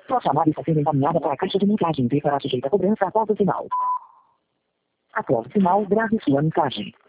Sua chamada está sendo encaminhada para a caixa de mensagem e será sujeita a cobrança após o sinal. Após o sinal, grave sua mensagem.